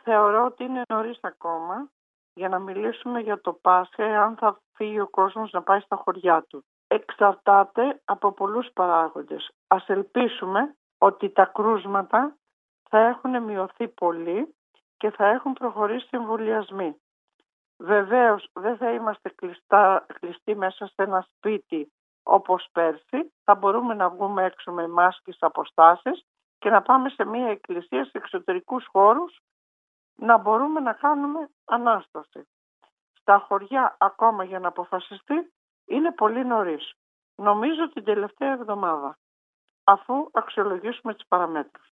Θεωρώ ότι είναι νωρίς ακόμα για να μιλήσουμε για το Πάσχα, εάν θα φύγει ο κόσμος να πάει στα χωριά του. Εξαρτάται από πολλούς παράγοντες. Ας ελπίσουμε ότι τα κρούσματα θα έχουν μειωθεί πολύ και θα έχουν προχωρήσει οι εμβολιασμοί. Βεβαίως δεν θα είμαστε κλειστοί μέσα σε ένα σπίτι όπως πέρσι. Θα μπορούμε να βγούμε έξω με μάσκες, αποστάσεις και να πάμε σε μια εκκλησία, σε εξωτερικούς χώρους, να μπορούμε να κάνουμε Ανάσταση. Στα χωριά ακόμα για να αποφασιστεί είναι πολύ νωρίς. Νομίζω την τελευταία εβδομάδα, αφού αξιολογήσουμε τις παραμέτρους.